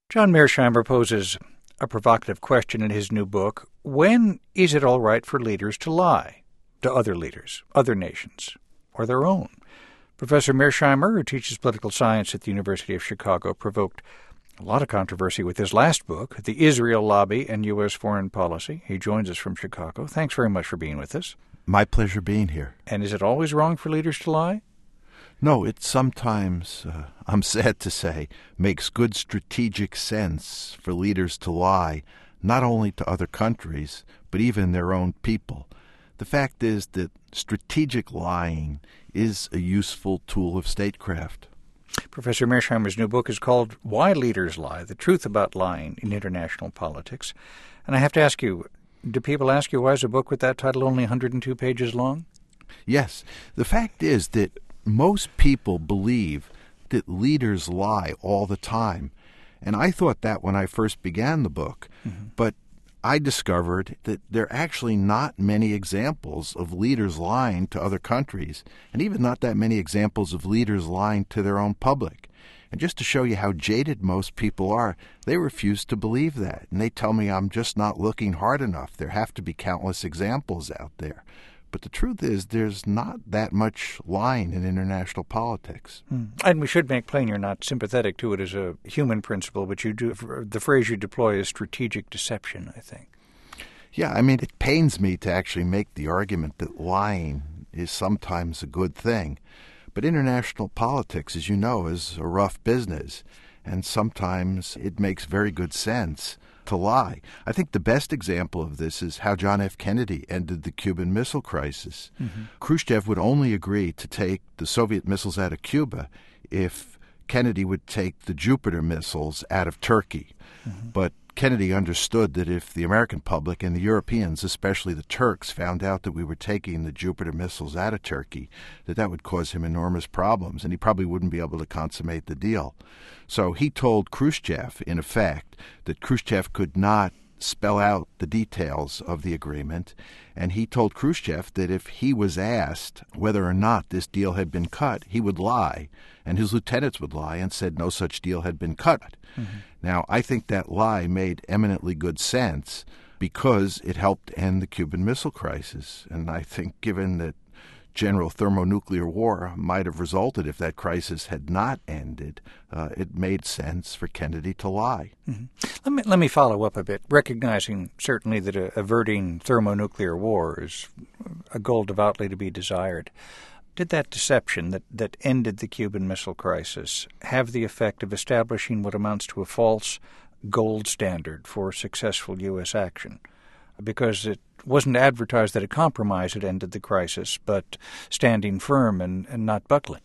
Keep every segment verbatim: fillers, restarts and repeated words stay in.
John Mearsheimer poses a provocative question in his new book. When is it all right for leaders to lie to other leaders, other nations, or their own? Professor Mearsheimer, who teaches political science at the University of Chicago, provoked a lot of controversy with his last book, The Israel Lobby and U S Foreign Policy. He joins us from Chicago. Thanks very much for being with us. My pleasure being here. And is it always wrong for leaders to lie? No, it sometimes, uh, I'm sad to say, makes good strategic sense for leaders to lie, not only to other countries, but even their own people. The fact is that strategic lying is a useful tool of statecraft. Professor Mearsheimer's new book is called Why Leaders Lie, The Truth About Lying in International Politics. And I have to ask you, do people ask you why is a book with that title only one hundred two pages long? Yes. The fact is that most people believe that leaders lie all the time. And I thought that when I first began the book. Mm-hmm. But I discovered that there are actually not many examples of leaders lying to other countries, and even not that many examples of leaders lying to their own public. And just to show you how jaded most people are, they refuse to believe that. And they tell me I'm just not looking hard enough. There have to be countless examples out there. But the truth is, there's not that much lying in international politics. Mm. And we should make plain you're not sympathetic to it as a human principle, but you do. The phrase you deploy is strategic deception, I think. Yeah, I mean, it pains me to actually make the argument that lying is sometimes a good thing. But international politics, as you know, is a rough business, and sometimes it makes very good sense to lie. I think the best example of this is how John F. Kennedy ended the Cuban Missile Crisis. Mm-hmm. Khrushchev would only agree to take the Soviet missiles out of Cuba if Kennedy would take the Jupiter missiles out of Turkey. Mm-hmm. But Kennedy understood that if the American public and the Europeans, especially the Turks, found out that we were taking the Jupiter missiles out of Turkey, that that would cause him enormous problems, and he probably wouldn't be able to consummate the deal. So he told Khrushchev, in effect, that Khrushchev could not spell out the details of the agreement, and he told Khrushchev that if he was asked whether or not this deal had been cut, he would lie, and his lieutenants would lie and said no such deal had been cut. Mm-hmm. Now, I think that lie made eminently good sense because it helped end the Cuban Missile Crisis, and I think given that general thermonuclear war might have resulted if that crisis had not ended, uh, it made sense for Kennedy to lie. Mm-hmm. Let me let me follow up a bit, recognizing certainly that uh, averting thermonuclear war is a goal devoutly to be desired. Did that deception that, that ended the Cuban Missile Crisis have the effect of establishing what amounts to a false gold standard for successful U S action? Because it wasn't advertised that a compromise had ended the crisis, but standing firm and, and not buckling.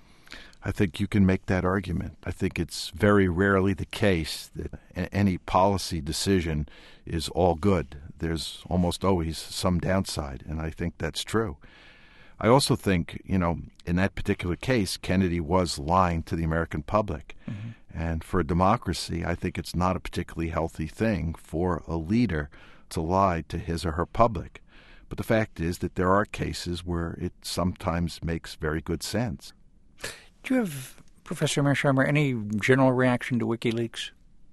I think you can make that argument. I think it's very rarely the case that any policy decision is all good. There's almost always some downside, and I think that's true. I also think, you know, in that particular case, Kennedy was lying to the American public. Mm-hmm. And for a democracy, I think it's not a particularly healthy thing for a leader to lie to his or her public. But the fact is that there are cases where it sometimes makes very good sense. Do you have, Professor Mearsheimer, any general reaction to WikiLeaks?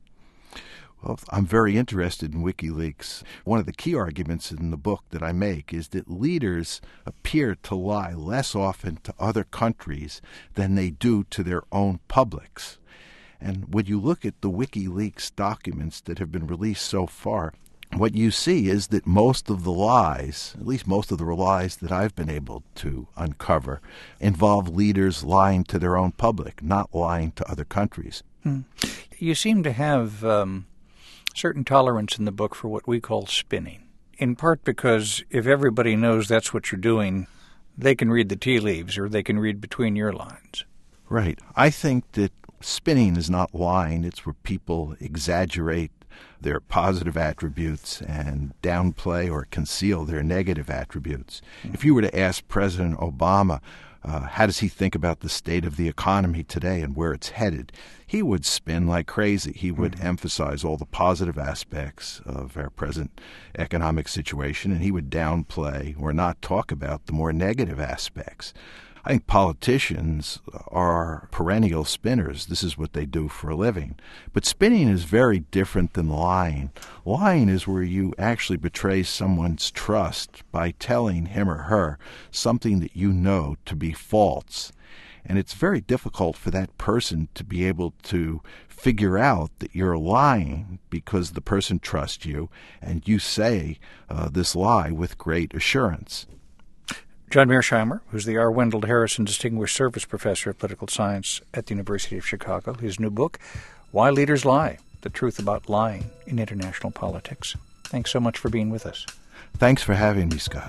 Well, I'm very interested in WikiLeaks. One of the key arguments in the book that I make is that leaders appear to lie less often to other countries than they do to their own publics. And when you look at the WikiLeaks documents that have been released so far, what you see is that most of the lies, at least most of the lies that I've been able to uncover, involve leaders lying to their own public, not lying to other countries. Hmm. You seem to have um, certain tolerance in the book for what we call spinning, in part because if everybody knows that's what you're doing, they can read the tea leaves or they can read between your lines. Right. I think that spinning is not lying. It's where people exaggerate their positive attributes and downplay or conceal their negative attributes. Mm-hmm. If you were to ask President Obama, uh, how does he think about the state of the economy today and where it's headed, he would spin like crazy. He would mm-hmm. emphasize all the positive aspects of our present economic situation, and he would downplay or not talk about the more negative aspects. I think politicians are perennial spinners. This is what they do for a living. But spinning is very different than lying. Lying is where you actually betray someone's trust by telling him or her something that you know to be false. And it's very difficult for that person to be able to figure out that you're lying because the person trusts you and you say uh, this lie with great assurance. John Mearsheimer, who's the R. Wendell Harrison Distinguished Service Professor of Political Science at the University of Chicago. His new book, Why Leaders Lie, The Truth About Lying in International Politics. Thanks so much for being with us. Thanks for having me, Scott.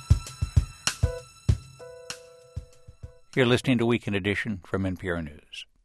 You're listening to Weekend Edition from N P R News.